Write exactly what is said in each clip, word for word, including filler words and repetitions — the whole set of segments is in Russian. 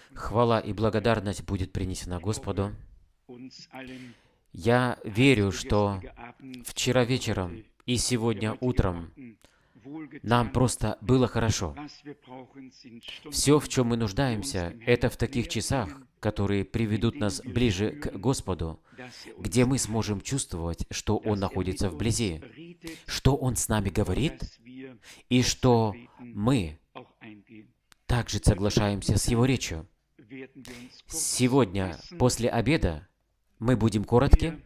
Хвала и благодарность будет принесена Господу. Я верю, что вчера вечером и сегодня утром нам просто было хорошо. Все, в чем мы нуждаемся, это в таких часах, которые приведут нас ближе к Господу, где мы сможем чувствовать, что Он находится вблизи, что Он с нами говорит, и что мы также соглашаемся с Его речью. Сегодня, после обеда, мы будем коротки.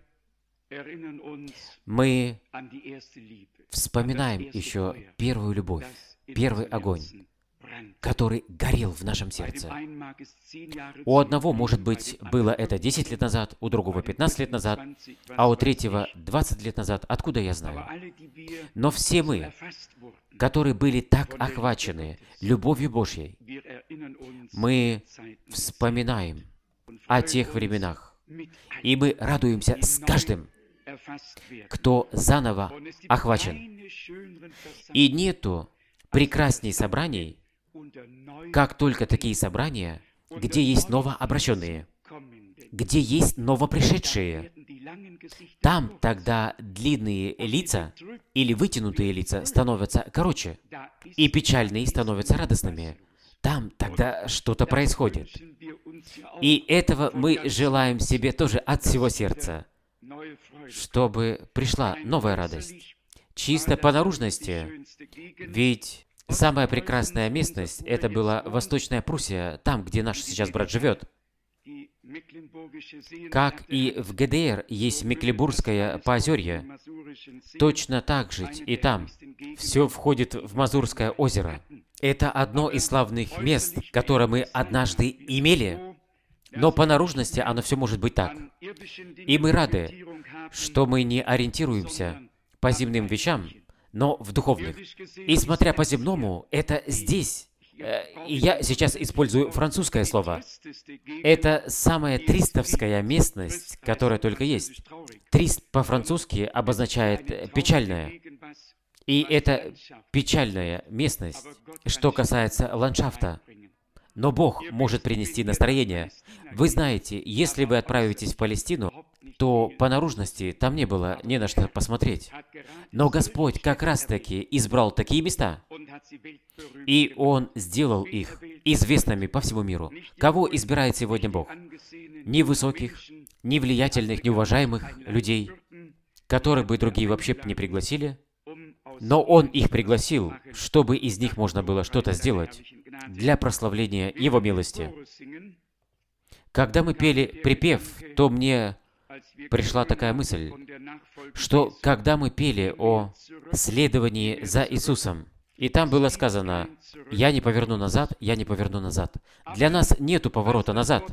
Мы вспоминаем еще первую любовь, первый огонь, который горел в нашем сердце. У одного, может быть, было это десять лет назад, у другого пятнадцать лет назад, а у третьего двадцать лет назад. Откуда я знаю? Но все мы, которые были так охвачены любовью Божьей, мы вспоминаем о тех временах, и мы радуемся с каждым, кто заново охвачен. И нету прекрасней собраний, как только такие собрания, где есть новообращенные, где есть новопришедшие. Там тогда длинные лица или вытянутые лица становятся короче, и печальные становятся радостными. Там тогда что-то происходит. И этого мы желаем себе тоже от всего сердца, чтобы пришла новая радость. Чисто по наружности, ведь самая прекрасная местность — это была Восточная Пруссия, там, где наш сейчас брат живет. Как и в ГДР есть Мекленбургское Поозерье, точно так же и там. Все входит в Мазурское озеро. Это одно из славных мест, которое мы однажды имели, но по наружности оно все может быть так. И мы рады, что мы не ориентируемся по земным вещам, но в духовных. И смотря по земному, это здесь. И я сейчас использую французское слово. Это самая тристовская местность, которая только есть. Трист по-французски обозначает «печальная». И это печальная местность, что касается ландшафта. Но Бог может принести настроение. Вы знаете, если вы отправитесь в Палестину, то по наружности там не было не на что посмотреть. Но Господь как раз-таки избрал такие места, и Он сделал их известными по всему миру. Кого избирает сегодня Бог? Ни высоких, ни влиятельных, ни уважаемых людей, которых бы другие вообще не пригласили, но Он их пригласил, чтобы из них можно было что-то сделать для прославления Его милости. Когда мы пели припев, то мне пришла такая мысль, что когда мы пели о следовании за Иисусом, и там было сказано: «Я не поверну назад, я не поверну назад». Для нас нету поворота назад.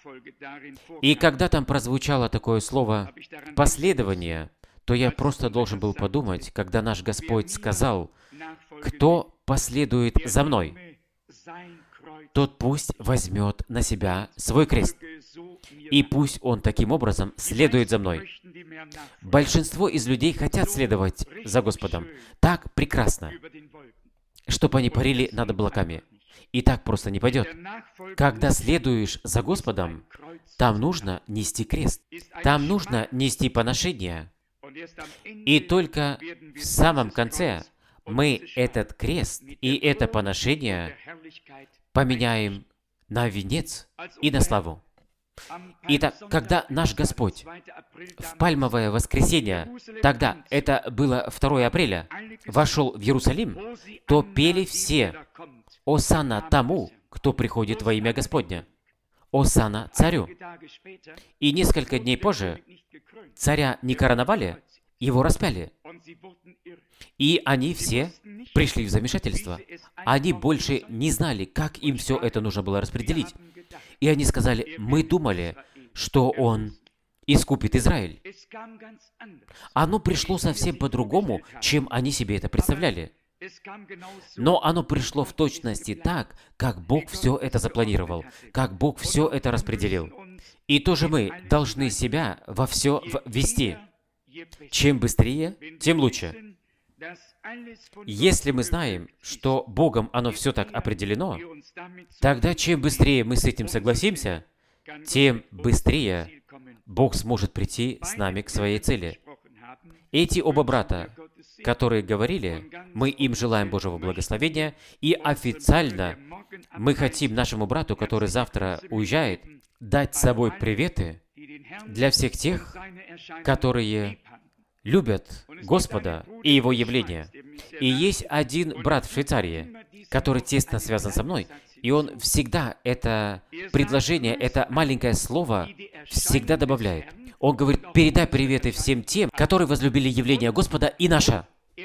И когда там прозвучало такое слово «последование», то я просто должен был подумать, когда наш Господь сказал: «Кто последует за мной, тот пусть возьмет на себя свой крест, и пусть он таким образом следует за мной». Большинство из людей хотят следовать за Господом. Так прекрасно, чтобы они парили над облаками. И так просто не пойдет. Когда следуешь за Господом, там нужно нести крест. Там нужно нести поношение. И только в самом конце мы этот крест и это поношение поменяем на венец и на славу. Итак, когда наш Господь в Пальмовое воскресенье, тогда, это было второе апреля, вошел в Иерусалим, то пели все: «Осанна тому, кто приходит во имя Господня! Осанна царю!» И несколько дней позже царя не короновали, его распяли. И они все пришли в замешательство. Они больше не знали, как им все это нужно было распределить. И они сказали: «Мы думали, что Он искупит Израиль». Оно пришло совсем по-другому, чем они себе это представляли. Но оно пришло в точности так, как Бог все это запланировал, как Бог все это распределил. И тоже мы должны себя во все ввести. Чем быстрее, тем лучше. Если мы знаем, что Богом оно все так определено, тогда чем быстрее мы с этим согласимся, тем быстрее Бог сможет прийти с нами к своей цели. Эти оба брата, которые говорили, мы им желаем Божьего благословения, и официально мы хотим нашему брату, который завтра уезжает, дать с собой приветы для всех тех, которые любят Господа и Его явление. И есть один брат в Швейцарии, который тесно связан со мной, и он всегда это предложение, это маленькое слово всегда добавляет. Он говорит: передай приветы всем тем, которые возлюбили явление Господа и наше.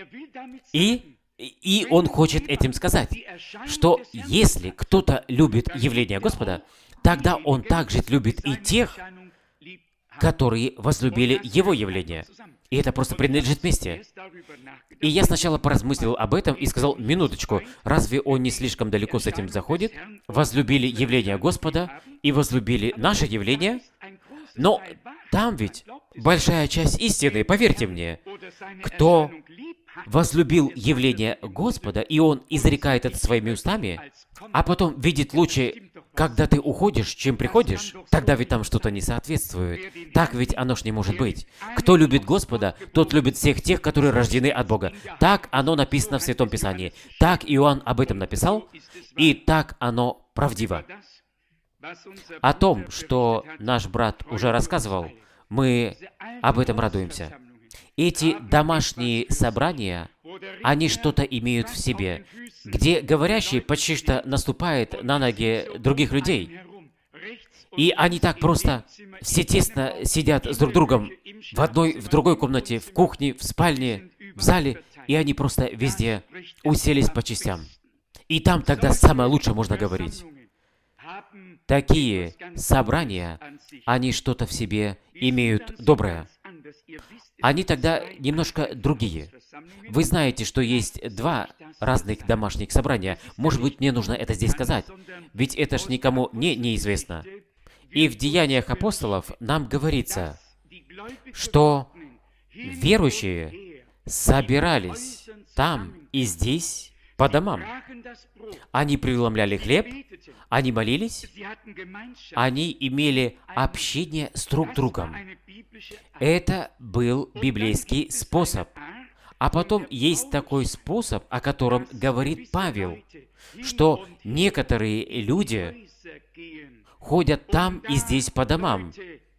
И, и он хочет этим сказать, что если кто-то любит явление Господа, тогда он также любит и тех, которые возлюбили Его явление. И это просто принадлежит вместе. И я сначала поразмыслил об этом и сказал: минуточку, разве он не слишком далеко с этим заходит? Возлюбили явление Господа и возлюбили наше явление? Но там ведь большая часть истины, поверьте мне. Кто возлюбил явление Господа, и он изрекает это своими устами, а потом видит лучше, когда ты уходишь, чем приходишь, тогда ведь там что-то не соответствует. Так ведь оно ж не может быть. Кто любит Господа, тот любит всех тех, которые рождены от Бога. Так оно написано в Святом Писании. Так Иоанн об этом написал, и так оно правдиво. О том, что наш брат уже рассказывал, мы об этом радуемся. Эти домашние собрания, они что-то имеют в себе, где говорящий почти что наступает на ноги других людей. И они так просто все тесно сидят с друг другом в одной, в другой комнате, в кухне, в спальне, в зале, и они просто везде уселись по частям. И там тогда самое лучшее можно говорить. Такие собрания, они что-то в себе имеют доброе. Они тогда немножко другие. Вы знаете, что есть два разных домашних собрания. Может быть, мне нужно это здесь сказать, ведь это ж никому не неизвестно. И в Деяниях апостолов нам говорится, что верующие собирались там и здесь по домам. Они преломляли хлеб, они молились, они имели общение с друг другом. Это был библейский способ. А потом есть такой способ, о котором говорит Павел, что некоторые люди ходят там и здесь по домам,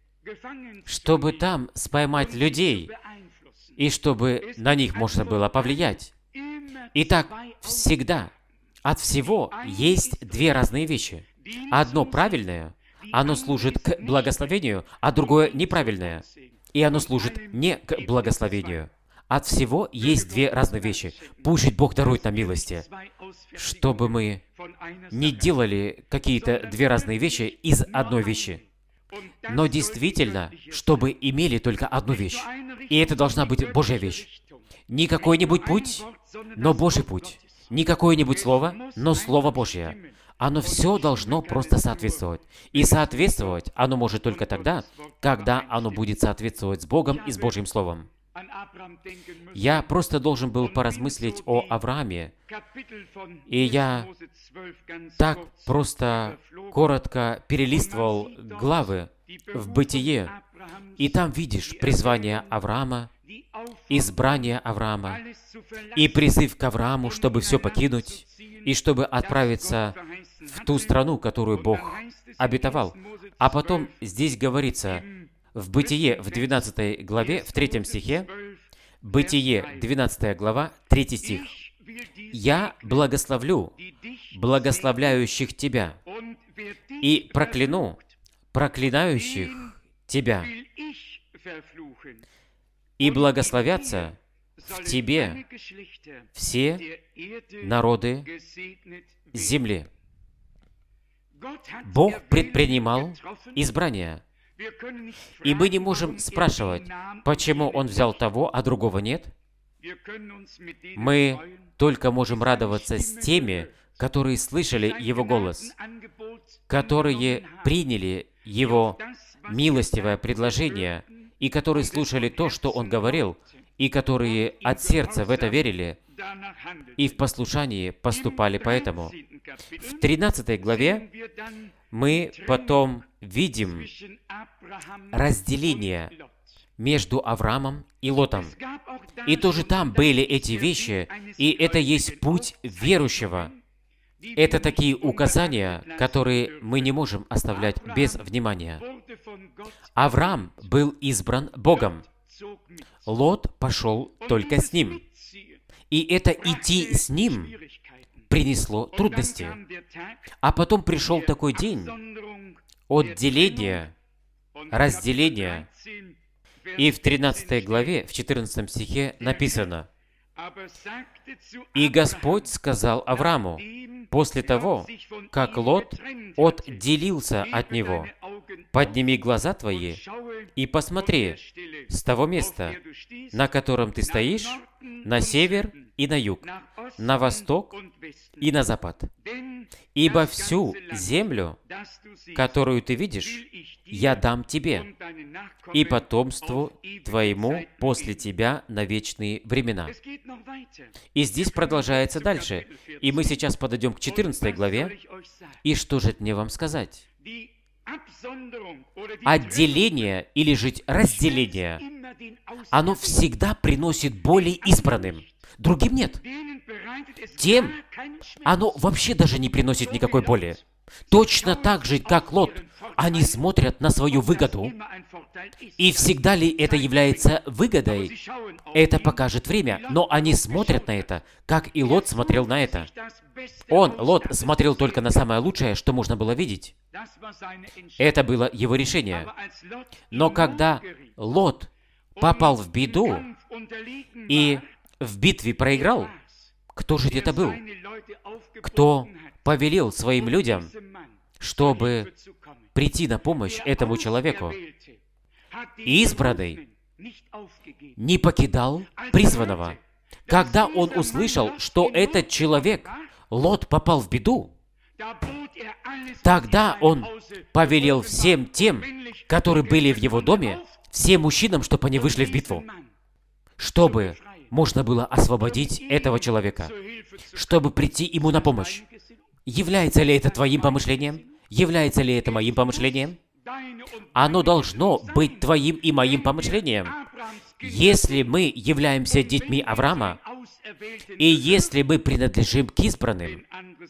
чтобы там споймать людей, и чтобы на них можно было повлиять. Итак, всегда от всего есть две разные вещи. Одно правильное, оно служит к благословению, а другое неправильное, и оно служит не к благословению. От всего есть две разные вещи. Пусть же Бог дарует нам милости, чтобы мы не делали какие-то две разные вещи из одной вещи, но действительно, чтобы имели только одну вещь. И это должна быть Божья вещь. Не какой-нибудь путь, но Божий путь. Не какое-нибудь слово, но Слово Божье. Оно все должно просто соответствовать. И соответствовать оно может только тогда, когда оно будет соответствовать с Богом и с Божьим Словом. Я просто должен был поразмыслить о Аврааме, и я так просто коротко перелистывал главы в Бытие, и там видишь призвание Авраама, избрание Авраама, и призыв к Аврааму, чтобы все покинуть, и чтобы отправиться в ту страну, которую Бог обетовал. А потом здесь говорится, в Бытие, в двенадцатой главе, в третьем стихе, Бытие, двенадцатая глава, третий стих. «Я благословлю благословляющих тебя и прокляну проклинающих тебя, и благословятся в тебе все народы земли». Бог предпринимал избрание. И мы не можем спрашивать, почему Он взял того, а другого нет. Мы только можем радоваться с теми, которые слышали Его голос, которые приняли Его милостивое предложение, и которые слушали то, что Он говорил, и которые от сердца в это верили и в послушании поступали поэтому. В тринадцатой главе мы потом видим разделение между Авраамом и Лотом. И тоже там были эти вещи, и это есть путь верующего. Это такие указания, которые мы не можем оставлять без внимания. Авраам был избран Богом. Лот пошел только с ним. И это идти с ним принесло трудности. А потом пришел такой день отделения, разделения. И в тринадцатой главе, в четырнадцатом стихе написано: «И Господь сказал Аврааму, после того, как Лот отделился от него: подними глаза твои и посмотри с того места, на котором ты стоишь, на север и на юг, на восток и на запад. Ибо всю землю, которую ты видишь, я дам тебе и потомству твоему после тебя на вечные времена». И здесь продолжается дальше. И мы сейчас подойдем к четырнадцатой главе. И что же мне вам сказать? Отделение или же разделение, оно всегда приносит более избранным. Другим нет. Тем оно вообще даже не приносит никакой боли. Точно так же, как Лот, они смотрят на свою выгоду. И всегда ли это является выгодой? Это покажет время. Но они смотрят на это, как и Лот смотрел на это. Он, Лот, смотрел только на самое лучшее, что можно было видеть. Это было его решение. Но когда Лот попал в беду и в битве проиграл, кто же это был? Кто повелел своим людям, чтобы прийти на помощь этому человеку? Избранный не покидал призванного. Когда он услышал, что этот человек, Лот, попал в беду, тогда он повелел всем тем, которые были в его доме, всем мужчинам, чтобы они вышли в битву, чтобы можно было освободить этого человека, чтобы прийти ему на помощь. Является ли это твоим помышлением? Является ли это моим помышлением? Оно должно быть твоим и моим помышлением. Если мы являемся детьми Авраама, и если мы принадлежим к избранным,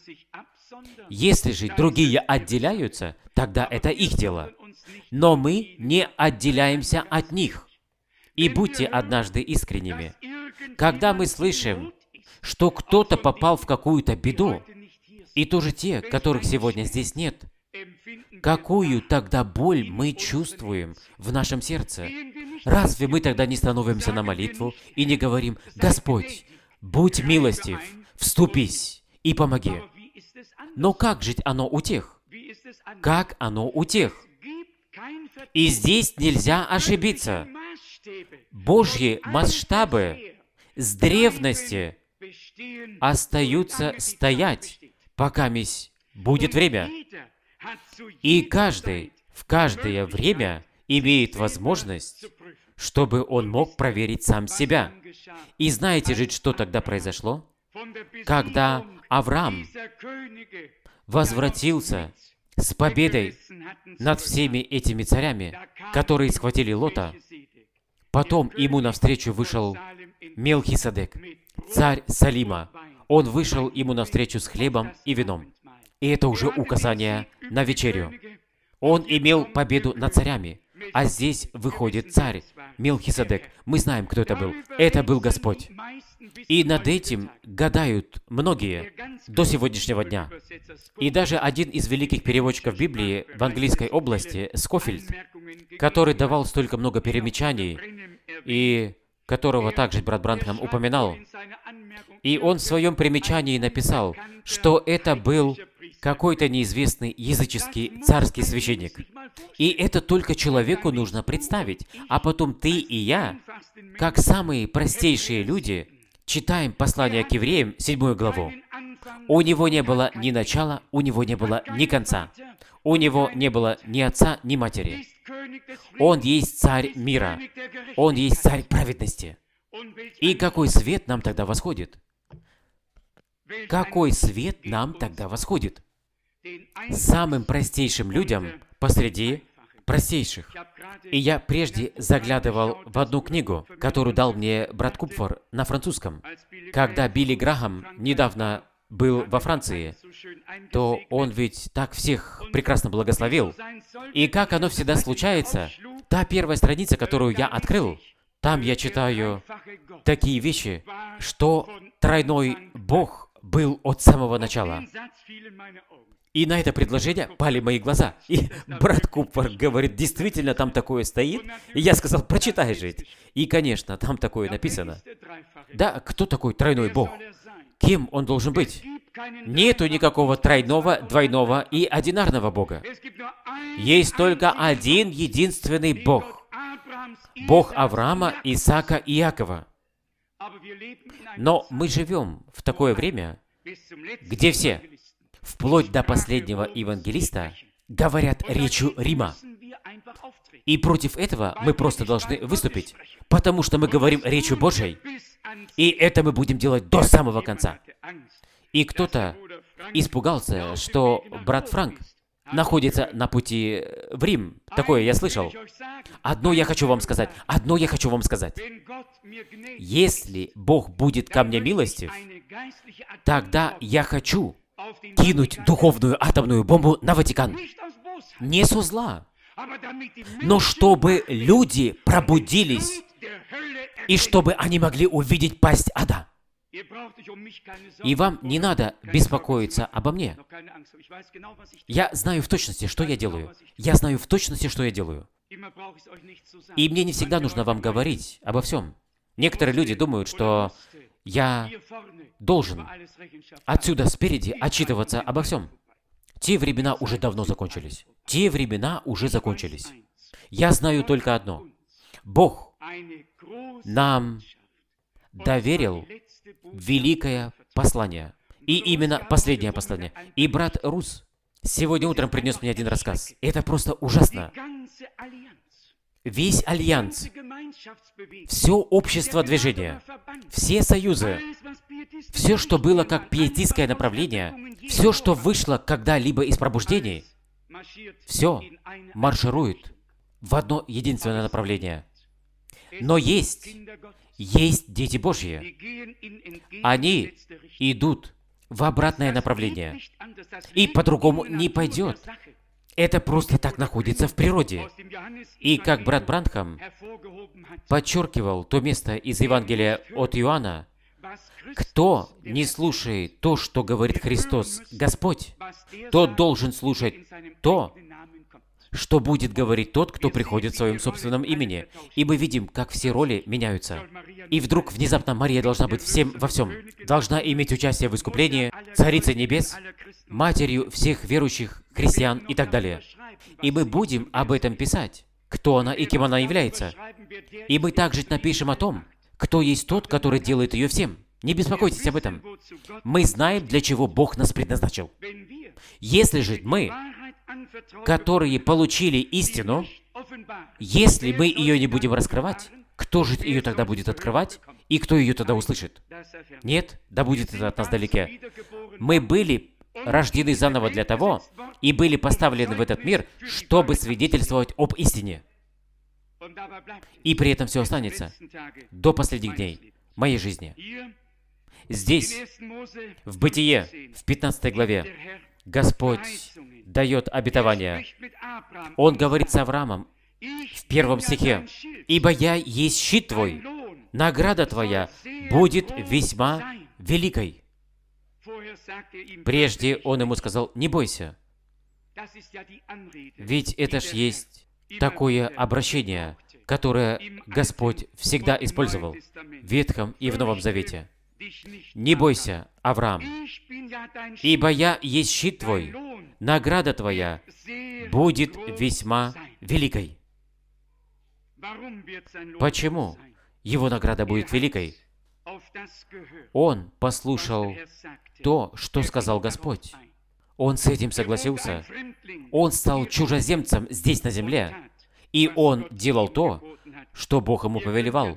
если же другие отделяются, тогда это их дело. Но мы не отделяемся от них. И будьте однажды искренними. Когда мы слышим, что кто-то попал в какую-то беду, и тоже те, которых сегодня здесь нет, какую тогда боль мы чувствуем в нашем сердце? Разве мы тогда не становимся на молитву и не говорим: «Господь, будь милостив, вступись и помоги»? Но как жить оно у тех? Как оно у тех? И здесь нельзя ошибиться. Божьи масштабы с древности остаются стоять, пока мись будет время. И каждый в каждое время имеет возможность, чтобы он мог проверить сам себя. И знаете же, что тогда произошло? Когда Авраам возвратился с победой над всеми этими царями, которые схватили Лота, потом ему навстречу вышел Мелхиседек, царь Салима. Он вышел ему навстречу с хлебом и вином. И это уже указание на вечерю. Он имел победу над царями. А здесь выходит царь Мелхиседек. Мы знаем, кто это был. Это был Господь. И над этим гадают многие до сегодняшнего дня. И даже один из великих переводчиков Библии в английской области, Скофильд, который давал столько много перемечаний, и которого также брат Бранхам упоминал, и он в своем примечании написал, что это был какой-то неизвестный языческий царский священник. И это только человеку нужно представить. А потом ты и я, как самые простейшие люди, читаем послание к евреям, седьмую главу. У него не было ни начала, у него не было ни конца. У него не было ни отца, ни матери. Он есть царь мира. Он есть царь праведности. И какой свет нам тогда восходит? Какой свет нам тогда восходит? Самым простейшим людям посреди простейших. И я прежде заглядывал в одну книгу, которую дал мне брат Купфер на французском. Когда Билли Грахам недавно был во Франции, то он ведь так всех прекрасно благословил. И как оно всегда случается, та первая страница, которую я открыл, там я читаю такие вещи, что тройной Бог был от самого начала. И на это предложение пали мои глаза. И брат Купфер говорит, действительно там такое стоит? И я сказал, прочитай же. И, конечно, там такое написано. Да, кто такой тройной Бог? Кем он должен быть? Нету никакого тройного, двойного и одинарного Бога. Есть только один единственный Бог. Бог Авраама, Исаака и Иакова. Но мы живем в такое время, где все, вплоть до последнего евангелиста, говорят речью Рима. И против этого мы просто должны выступить, потому что мы говорим речью Божьей, и это мы будем делать до самого конца. И кто-то испугался, что брат Франк находится на пути в Рим. Такое я слышал. Одно я хочу вам сказать. Одно я хочу вам сказать. Если Бог будет ко мне милостив, тогда я хочу кинуть духовную атомную бомбу на Ватикан. Не со зла, но чтобы люди пробудились, и чтобы они могли увидеть пасть ада. И вам не надо беспокоиться обо мне. Я знаю в точности, что я делаю. Я знаю в точности, что я делаю. И мне не всегда нужно вам говорить обо всем. Некоторые люди думают, что я должен отсюда спереди отчитываться обо всем. Те времена уже давно закончились. Те времена уже закончились. Я знаю только одно. Бог нам доверил великое послание. И именно последнее послание. И брат Рус сегодня утром принес мне один рассказ. Это просто ужасно. Весь альянс, все общество движения, все союзы, все, что было как пиетистское направление, все, что вышло когда-либо из пробуждений, все марширует в одно единственное направление. Но есть, есть дети Божьи. Они идут в обратное направление. И по-другому не пойдет. Это просто так находится в природе. И как брат Бранхам подчеркивал то место из Евангелия от Иоанна, кто не слушает то, что говорит Христос, Господь, тот должен слушать то, что будет говорить тот, кто приходит в своем собственном имени. И мы видим, как все роли меняются. И вдруг внезапно Мария должна быть всем во всем. Должна иметь участие в искуплении, Царица Небес, матерью всех верующих христиан и так далее. И мы будем об этом писать, кто она и кем она является. И мы также напишем о том, кто есть тот, который делает ее всем. Не беспокойтесь об этом. Мы знаем, для чего Бог нас предназначил. Если же мы, которые получили истину, если мы ее не будем раскрывать, кто же ее тогда будет открывать, и кто ее тогда услышит? Нет, да будет это от нас далеке. Мы были рождены заново для того, и были поставлены в этот мир, чтобы свидетельствовать об истине. И при этом все останется до последних дней моей жизни. Здесь, в Бытие, в пятнадцатой главе, Господь дает обетование. Он говорит с Авраамом в первом стихе: «Ибо я есть щит твой, награда твоя будет весьма великой». Прежде он ему сказал: «Не бойся». Ведь это ж есть такое обращение, которое Господь всегда использовал в Ветхом и в Новом Завете. «Не бойся, Авраам, ибо я есть щит твой, награда твоя будет весьма великой». Почему его награда будет великой? Он послушал то, что сказал Господь. Он с этим согласился. Он стал чужеземцем здесь, на земле. И он делал то, что Бог ему повелевал.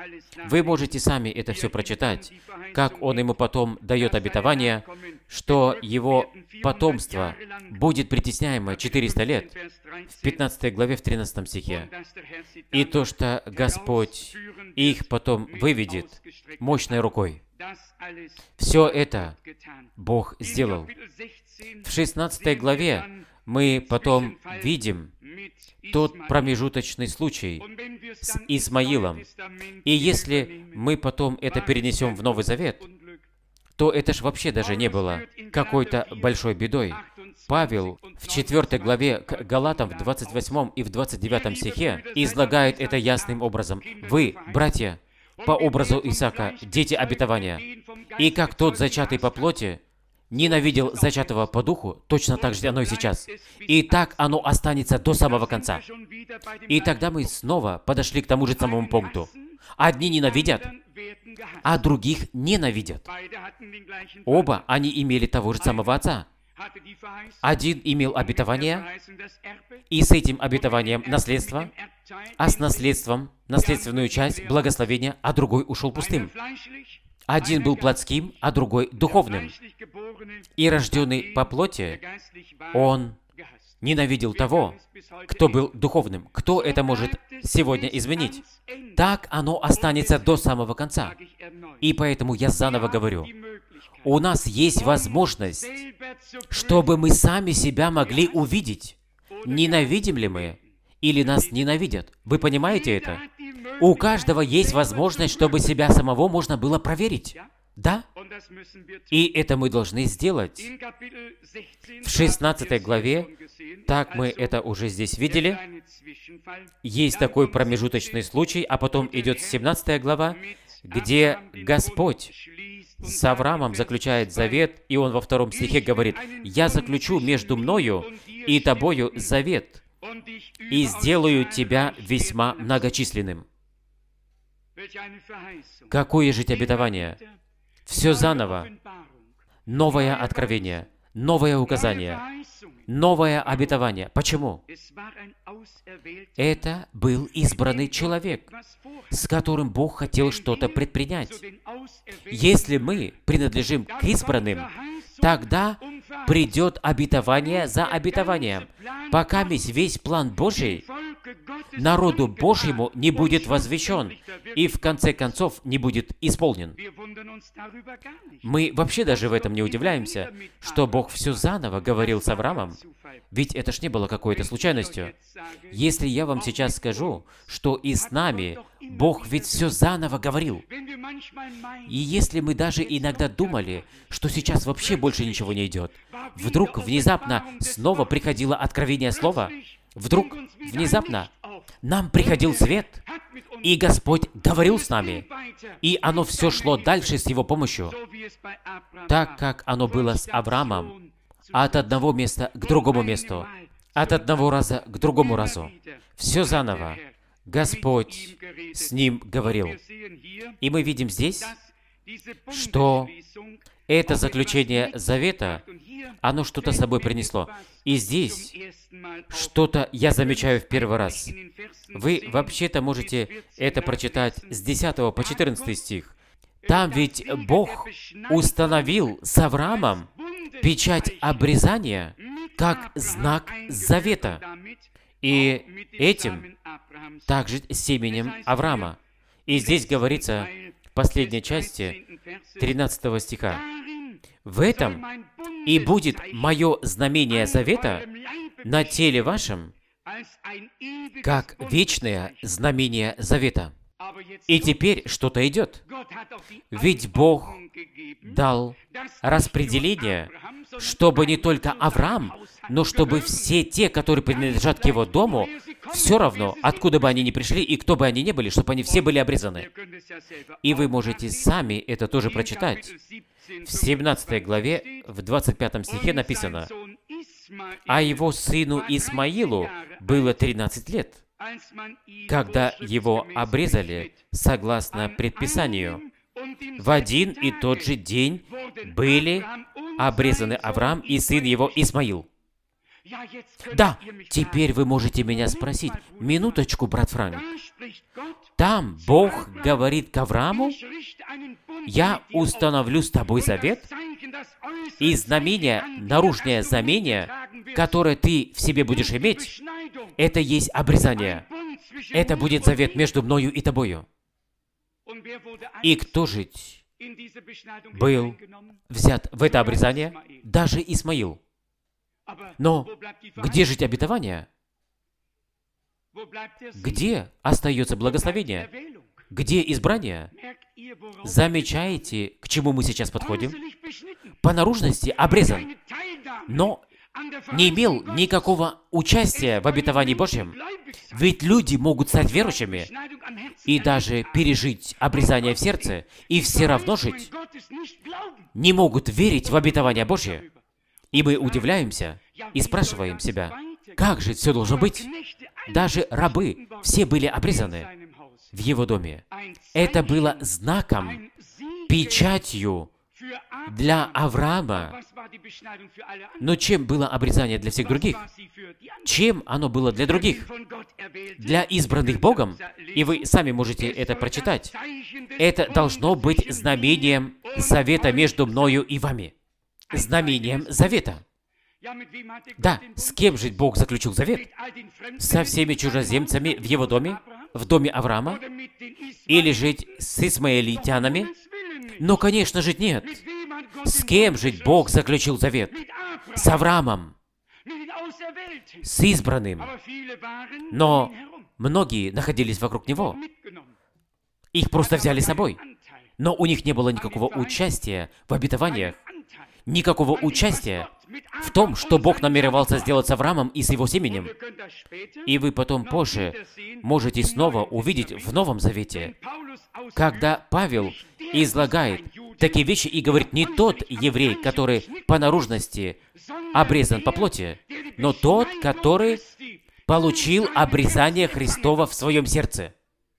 Вы можете сами это все прочитать, как он ему потом дает обетование, что его потомство будет притесняемо четыреста лет, в пятнадцатой главе, в тринадцатом стихе. И то, что Господь их потом выведет мощной рукой. Все это Бог сделал. В шестнадцатой главе мы потом видим тот промежуточный случай с Исмаилом. И если мы потом это перенесем в Новый Завет, то это ж вообще даже не было какой-то большой бедой. Павел в четвёртой главе к Галатам в двадцать восьмом и в двадцать девятом стихе излагает это ясным образом. «Вы, братья, по образу Исаака, дети обетования, и как тот, зачатый по плоти, ненавидел зачатого по духу, точно так же оно и сейчас. И так оно останется до самого конца». И тогда мы снова подошли к тому же самому пункту. Одни ненавидят, а других ненавидят. Оба они имели того же самого отца. Один имел обетование, и с этим обетованием наследство, а с наследством, наследственную часть, благословения, а другой ушел пустым. Один был плотским, а другой духовным. И рожденный по плоти, он ненавидел того, кто был духовным. Кто это может сегодня изменить? Так оно останется до самого конца. И поэтому я заново говорю, у нас есть возможность, чтобы мы сами себя могли увидеть. Ненавидим ли мы или нас ненавидят? Вы понимаете это? У каждого есть возможность, чтобы себя самого можно было проверить. Да? И это мы должны сделать. В шестнадцатой главе, так мы это уже здесь видели, есть такой промежуточный случай, а потом идет семнадцатая глава, где Господь с Авраамом заключает завет, и он во втором стихе говорит: «Я заключу между мною и тобою завет, и сделаю тебя весьма многочисленным». Какое же обетование? Все заново. Новое откровение, новое указание, новое обетование. Почему? Это был избранный человек, с которым Бог хотел что-то предпринять. Если мы принадлежим к избранным, тогда придет обетование за обетованием, пока весь план Божий народу Божьему не будет возвещен и в конце концов не будет исполнен. Мы вообще даже в этом не удивляемся, что Бог все заново говорил с Авраамом, ведь это ж не было какой-то случайностью. Если я вам сейчас скажу, что и с нами Бог ведь все заново говорил, и если мы даже иногда думали, что сейчас вообще больше ничего не идет, вдруг внезапно снова приходило откровение слова, вдруг внезапно нам приходил свет, и Господь говорил с нами, и оно все шло дальше с Его помощью, так как оно было с Авраамом, от одного места к другому месту, от одного раза к другому разу. Все заново. Господь с ним говорил. И мы видим здесь, что это заключение завета, оно что-то с собой принесло. И здесь что-то я замечаю в первый раз. Вы вообще-то можете это прочитать с десятого по четырнадцатый стих. Там ведь Бог установил с Авраамом печать обрезания как знак завета. И этим также семенем Авраама. И здесь говорится в последней части тринадцатого стиха: «В этом и будет мое знамение завета на теле вашем, как вечное знамение завета». И теперь что-то идет. Ведь Бог дал распределение, чтобы не только Авраам, но чтобы все те, которые принадлежат к его дому, все равно, откуда бы они ни пришли и кто бы они ни были, чтобы они все были обрезаны. И вы можете сами это тоже прочитать. В семнадцатой главе, в двадцать пятом стихе написано: «А его сыну Исмаилу было тринадцать лет, когда его обрезали согласно предписанию. В один и тот же день были обрезаны Авраам и сын его Исмаил». Да, теперь вы можете меня спросить. Минуточку, брат Франк. Там Бог говорит к Аврааму: «Я установлю с тобой завет, и знамение, наружное знамение, которое ты в себе будешь иметь, это есть обрезание. Это будет завет между мною и тобою». И кто же был взят в это обрезание? Даже Исмаил. Но где же обетование? Где остается благословение? Где избрание? Замечаете, к чему мы сейчас подходим? По наружности обрезан, но не имел никакого участия в обетовании Божьем. Ведь люди могут стать верующими и даже пережить обрезание в сердце, и все равно жить. Не могут верить в обетование Божье. И мы удивляемся и спрашиваем себя, как же все должно быть? Даже рабы, все были обрезаны в его доме. Это было знаком, печатью для Авраама. Но чем было обрезание для всех других? Чем оно было для других? Для избранных Богом? И вы сами можете это прочитать. Это должно быть знамением завета между мною и вами. Знамением завета. Да, с кем же Бог заключил завет? Со всеми чужеземцами в его доме, в доме Авраама? Или жить с исмаэлитянами? Но, конечно же, нет. С кем же Бог заключил завет? С Авраамом, с избранным. Но многие находились вокруг него. Их просто взяли с собой. Но у них не было никакого участия в обетованиях, никакого участия в том, что Бог намеревался сделать с Авраамом и с его семенем. И вы потом позже можете снова увидеть в Новом Завете, когда Павел излагает такие вещи и говорит, не тот еврей, который по наружности обрезан по плоти, но тот, который получил обрезание Христова в своем сердце.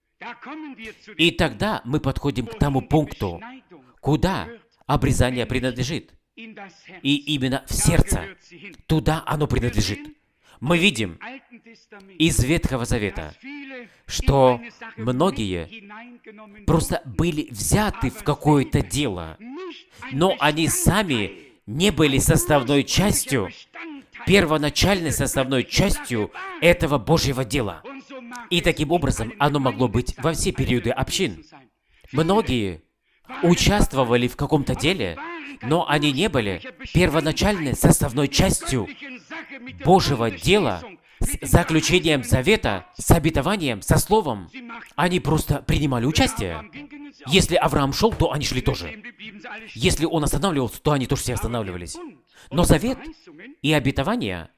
И тогда мы подходим к тому пункту, куда обрезание принадлежит. И именно в сердце. Туда оно принадлежит. Мы видим из Ветхого Завета, что многие просто были взяты в какое-то дело, но они сами не были составной частью, первоначальной составной частью этого Божьего дела. И таким образом оно могло быть во все периоды общин. Многие участвовали в каком-то деле, но они не были первоначальной составной частью Божьего дела с заключением завета, с обетованием, со словом. Они просто принимали участие. Если Авраам шел, то они шли тоже. Если он останавливался, то они тоже все останавливались. Но завет и обетование,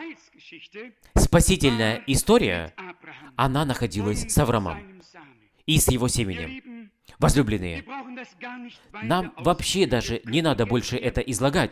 спасительная история, она находилась с Авраамом и с его семенем. Возлюбленные, нам вообще даже не надо больше это излагать.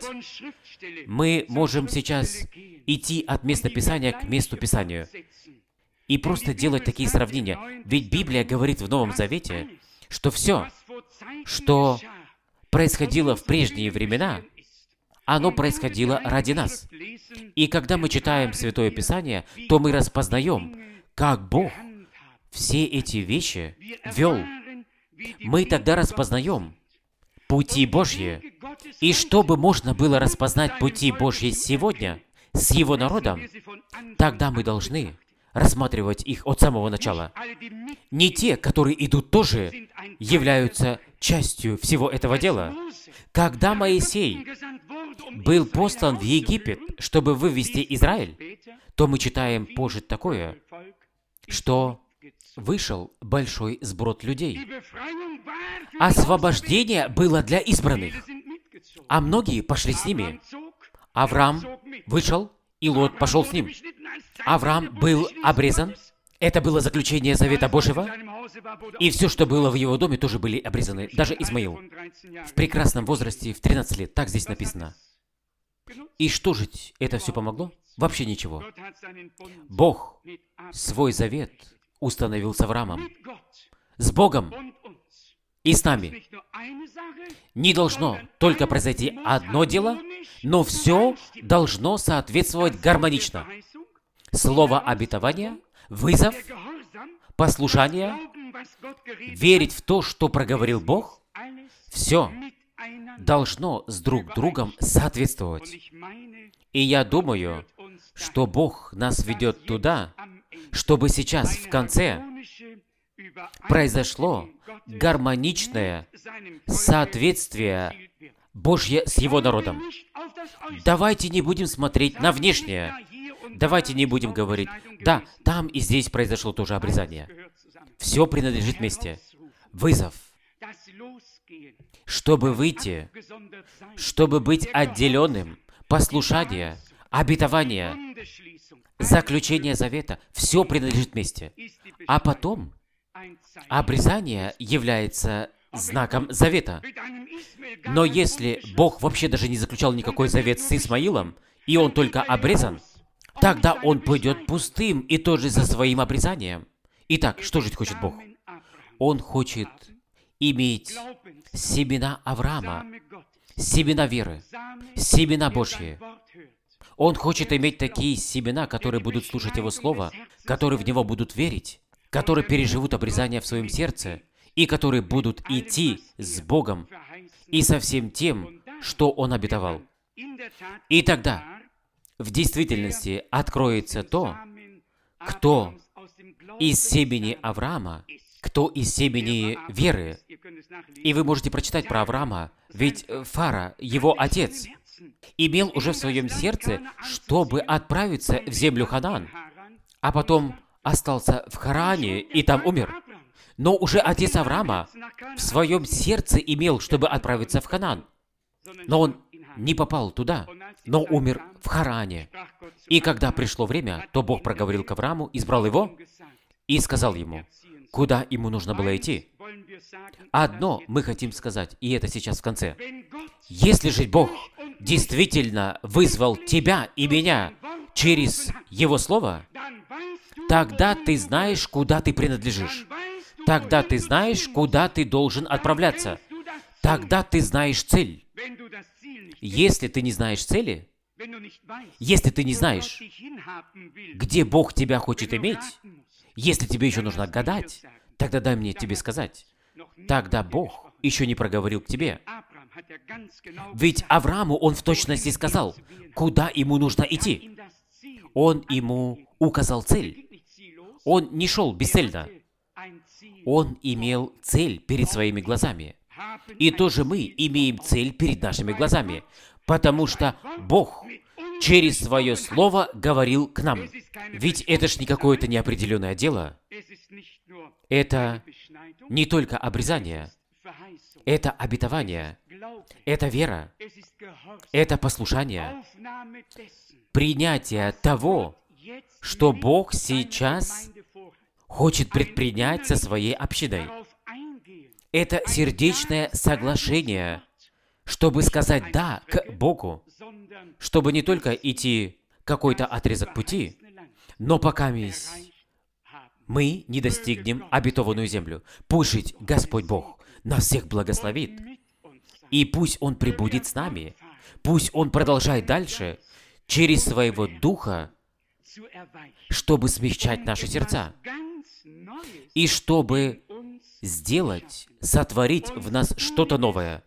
Мы можем сейчас идти от места Писания к месту Писанию и просто делать такие сравнения. Ведь Библия говорит в Новом Завете, что все, что происходило в прежние времена, оно происходило ради нас. И когда мы читаем Святое Писание, то мы распознаем, как Бог все эти вещи вел. Мы тогда распознаем пути Божьи. И чтобы можно было распознать пути Божьи сегодня с Его народом, тогда мы должны рассматривать их от самого начала. Не те, которые идут тоже, являются частью всего этого дела. Когда Моисей был послан в Египет, чтобы вывести Израиль, то мы читаем позже такое, что вышел большой сброд людей. Освобождение было для избранных, а многие пошли с ними. Авраам вышел, и Лот пошел с ним. Авраам был обрезан. Это было заключение Завета Божьего. И все, что было в его доме, тоже были обрезаны. Даже Измаил. В прекрасном возрасте, в тринадцать лет. Так здесь написано. И что же это все помогло? Вообще ничего. Бог свой завет установил с Авраамом, с Богом и с нами. Не должно только произойти одно дело, но все должно соответствовать гармонично. Слово обетования, вызов, послушание, верить в то, что проговорил Бог, все должно с друг другом соответствовать. И я думаю, что Бог нас ведет туда, чтобы сейчас в конце произошло гармоничное соответствие Божье с Его народом. Давайте не будем смотреть на внешнее. Давайте не будем говорить, да, там и здесь произошло тоже обрезание. Все принадлежит вместе. Вызов. Чтобы выйти, чтобы быть отделенным, послушание, обетование, заключение завета, все принадлежит вместе. А потом обрезание является знаком завета. Но если Бог вообще даже не заключал никакой завет с Исмаилом, и он только обрезан, тогда он пойдет пустым и тоже за своим обрезанием. Итак, что же хочет Бог? Он хочет иметь семена Авраама, семена веры, семена Божьи. Он хочет иметь такие семена, которые будут слушать Его Слово, которые в Него будут верить, которые переживут обрезание в своем сердце, и которые будут идти с Богом и со всем тем, что Он обетовал. И тогда в действительности откроется то, кто из семени Авраама, кто из семени веры. И вы можете прочитать про Авраама, ведь Фара, его отец, имел уже в своем сердце, чтобы отправиться в землю Ханаан, а потом остался в Харане и там умер. Но уже отец Авраама в своем сердце имел, чтобы отправиться в Ханаан. Но он не попал туда, но умер в Харане. И когда пришло время, то Бог проговорил к Аврааму, избрал его и сказал ему, куда ему нужно было идти. Одно мы хотим сказать, и это сейчас в конце. Если же Бог действительно вызвал тебя и меня через Его Слово, тогда ты знаешь, куда ты принадлежишь. Тогда ты знаешь, куда ты должен отправляться. Тогда ты знаешь цель. Если ты не знаешь цели, если ты не знаешь, где Бог тебя хочет иметь, если тебе еще нужно гадать, тогда дай мне тебе сказать, тогда Бог еще не проговорил к тебе. Ведь Аврааму он в точности сказал, куда ему нужно идти. Он ему указал цель. Он не шел бесцельно. Он имел цель перед своими глазами. И тоже мы имеем цель перед нашими глазами, потому что Бог через Свое Слово говорил к нам. Ведь это ж не какое-то неопределенное дело. Это не только обрезание, это обетование, это вера, это послушание, принятие того, что Бог сейчас хочет предпринять со своей общиной. Это сердечное соглашение, чтобы сказать «да» к Богу, чтобы не только идти какой-то отрезок пути, но пока мы не достигнем обетованную землю. Пусть же Господь Бог нас всех благословит, и пусть Он пребудет с нами, пусть Он продолжает дальше через Своего Духа, чтобы смягчать наши сердца, и чтобы сделать, сотворить в нас что-то новое,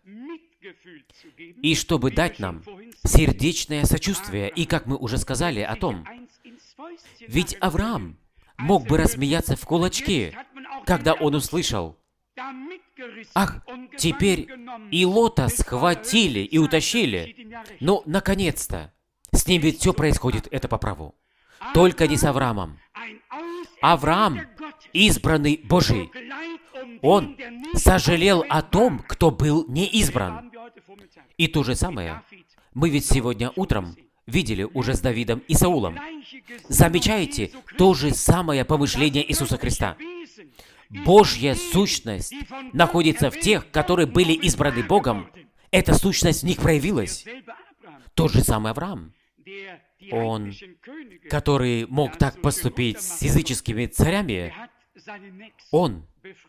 и чтобы дать нам сердечное сочувствие. И как мы уже сказали о том, ведь Авраам мог бы рассмеяться в кулачки, когда он услышал, «Ах, теперь и Лота схватили и утащили». Ну, наконец-то, с ним ведь все происходит, это по праву. Только не с Авраамом. Авраам, избранный Божий, он сожалел о том, кто был не избран. И то же самое мы ведь сегодня утром видели уже с Давидом и Саулом. Замечаете то же самое помышление Иисуса Христа. Божья сущность находится в тех, которые были избраны Богом. Эта сущность в них проявилась. Тот же самый Авраам. Он, который мог так поступить с языческими царями, он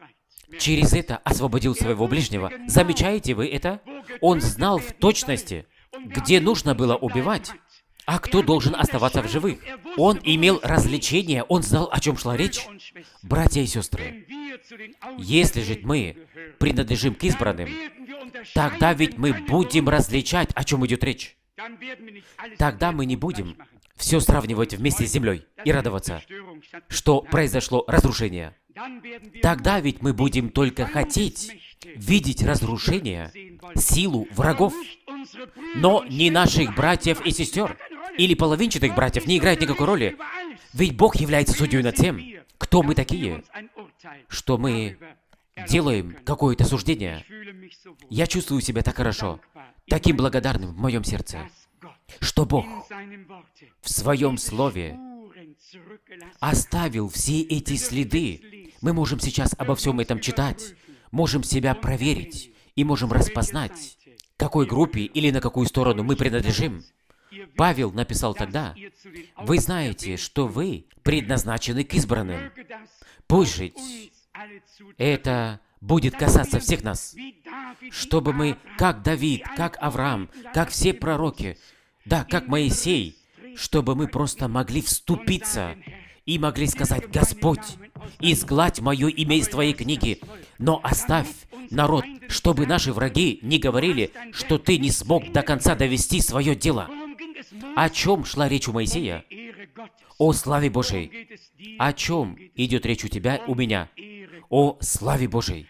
через это освободил своего ближнего. Замечаете вы это? Он знал в точности, где нужно было убивать, а кто должен оставаться в живых. Он имел развлечение, он знал, о чем шла речь. Братья и сестры, если же мы принадлежим к избранным, тогда ведь мы будем различать, о чем идет речь. Тогда мы не будем все сравнивать вместе с землей и радоваться, что произошло разрушение. Тогда ведь мы будем только хотеть видеть разрушение, силу врагов, но не наших братьев и сестер, или половинчатых братьев, не играет никакой роли. Ведь Бог является судьей над тем, кто мы такие, что мы делаем какое-то суждение. Я чувствую себя так хорошо, таким благодарным в моем сердце, что Бог в Своем Слове оставил все эти следы. Мы можем сейчас обо всем этом читать, можем себя проверить и можем распознать, к какой группе или на какую сторону мы принадлежим. Павел написал тогда: «Вы знаете, что вы предназначены к избранным». Пусть жить это будет касаться всех нас, чтобы мы, как Давид, как Авраам, как все пророки, да, как Моисей, чтобы мы просто могли вступиться и могли сказать: «Господь, изгладь мое имя из Твоей книги, но оставь народ, чтобы наши враги не говорили, что Ты не смог до конца довести свое дело». О чем шла речь у Моисея? О славе Божией. О чем идет речь у тебя, у меня? О славе Божией.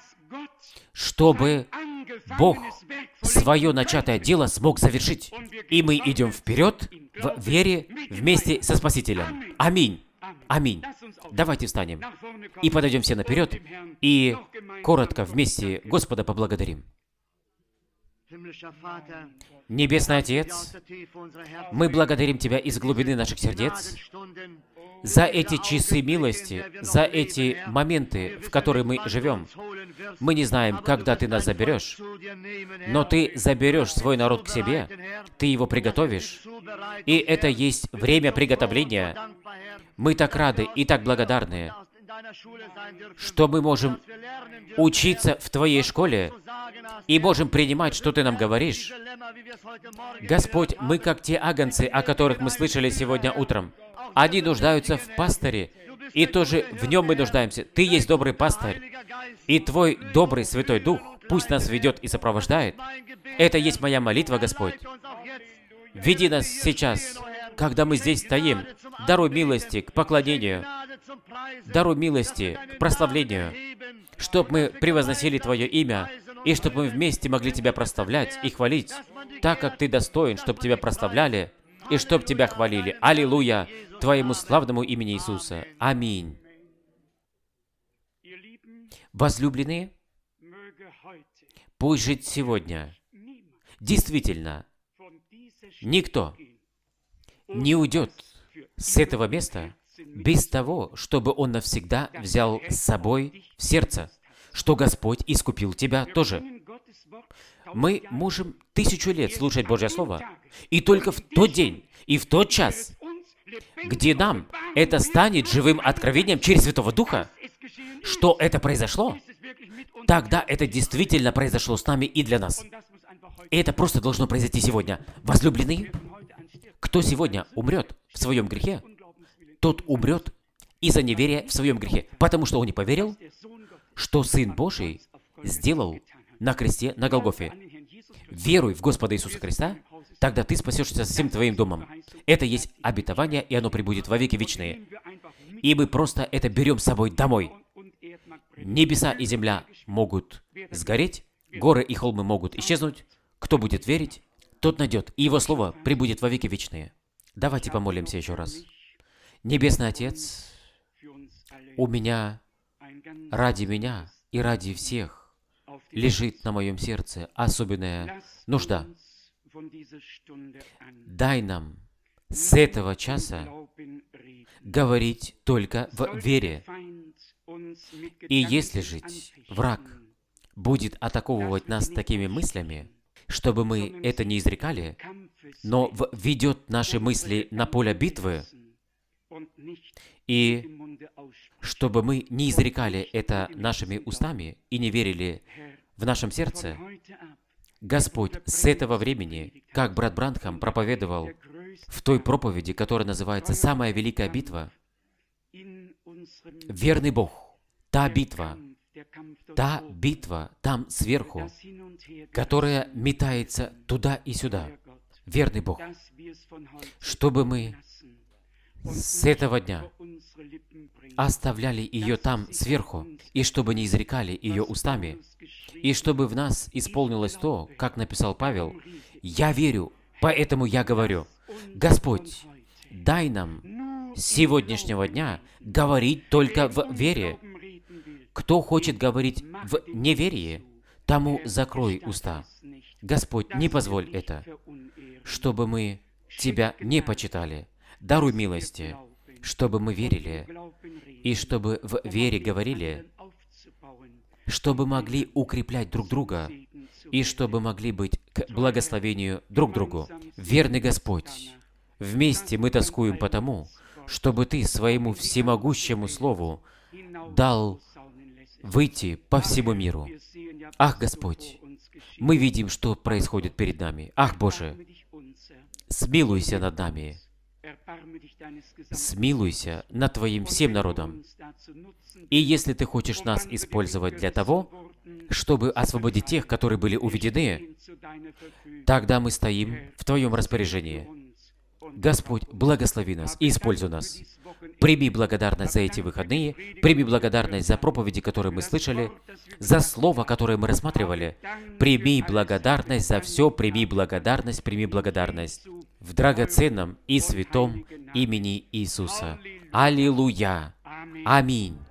Чтобы Бог свое начатое дело смог завершить. И мы идем вперед в вере вместе со Спасителем. Аминь. Аминь. Давайте встанем и подойдем все наперед и коротко вместе Господа поблагодарим. Небесный Отец, мы благодарим Тебя из глубины наших сердец за эти часы милости, за эти моменты, в которые мы живем. Мы не знаем, когда Ты нас заберешь, но Ты заберешь свой народ к себе, Ты его приготовишь, и это есть время приготовления. Мы так рады и так благодарны, что мы можем учиться в Твоей школе и можем принимать, что Ты нам говоришь. Господь, мы как те агнцы, о которых мы слышали сегодня утром. Они нуждаются в пастыре, и тоже в нем мы нуждаемся. Ты есть добрый пастырь, и Твой добрый Святой Дух пусть нас ведет и сопровождает. Это есть моя молитва, Господь. Веди нас сейчас, когда мы здесь стоим. Даруй милости к поклонению, даруй милости к прославлению, чтобы мы превозносили Твое имя, и чтобы мы вместе могли Тебя прославлять и хвалить, так как Ты достоин, чтобы Тебя прославляли, и чтобы Тебя хвалили. Аллилуйя! Твоему славному имени Иисуса. Аминь. Возлюбленные, пусть жить сегодня. Действительно, никто не уйдет с этого места без того, чтобы он навсегда взял с собой в сердце, что Господь искупил тебя тоже. Мы можем тысячу лет слушать Божье Слово, и только в тот день и в тот час, где нам это станет живым откровением через Святого Духа, что это произошло, тогда это действительно произошло с нами и для нас. И это просто должно произойти сегодня. Возлюбленные, кто сегодня умрет в своем грехе, тот умрет из-за неверия в своем грехе, потому что он не поверил, что Сын Божий сделал на кресте на Голгофе. Веруй в Господа Иисуса Христа, тогда ты спасешься всем твоим домом. Это есть обетование, и оно пребудет во веки вечные. И мы просто это берем с собой домой. Небеса и земля могут сгореть, горы и холмы могут исчезнуть. Кто будет верить, тот найдет, и Его Слово пребудет во веки вечные. Давайте помолимся еще раз. Небесный Отец, у меня, ради меня и ради всех, лежит на моем сердце особенная нужда. Дай нам с этого часа говорить только в вере. И если жить, враг будет атаковывать нас такими мыслями, чтобы мы это не изрекали, но введет наши мысли на поле битвы и чтобы мы не изрекали это нашими устами и не верили в нашем сердце. Господь, с этого времени, как брат Бранхам проповедовал в той проповеди, которая называется «Самая великая битва», верный Бог, та битва, та битва там сверху, которая метается туда и сюда, верный Бог, чтобы мы с этого дня оставляли ее там сверху, и чтобы не изрекали ее устами, и чтобы в нас исполнилось то, как написал Павел: «Я верю, поэтому я говорю». Господь, дай нам с сегодняшнего дня говорить только в вере. Кто хочет говорить в неверии, тому закрой уста. Господь, не позволь это, чтобы мы Тебя не почитали. Даруй милости, чтобы мы верили, и чтобы в вере говорили, чтобы могли укреплять друг друга, и чтобы могли быть к благословению друг другу. Верный Господь, вместе мы тоскуем по тому, чтобы Ты своему всемогущему Слову дал выйти по всему миру. Ах, Господь, мы видим, что происходит перед нами. Ах, Боже, смилуйся над нами. Смилуйся над Твоим всем народом. И если Ты хочешь нас использовать для того, чтобы освободить тех, которые были уведены, тогда мы стоим в Твоем распоряжении. Господь, благослови нас и используй нас. Прими благодарность за эти выходные, прими благодарность за проповеди, которые мы слышали, за слово, которое мы рассматривали. Прими благодарность за все, прими благодарность, прими благодарность в драгоценном и святом имени Иисуса. Аллилуйя! Аминь!